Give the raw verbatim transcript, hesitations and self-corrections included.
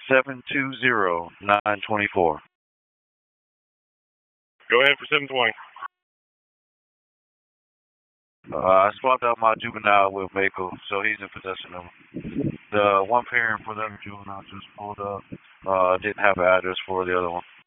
seven two zero nine two four. Go ahead for seven twenty. Uh, I swapped out my juvenile with Mako, so he's in possession of him. The one parent for the other juvenile just pulled up. Uh, didn't have an address for the other one.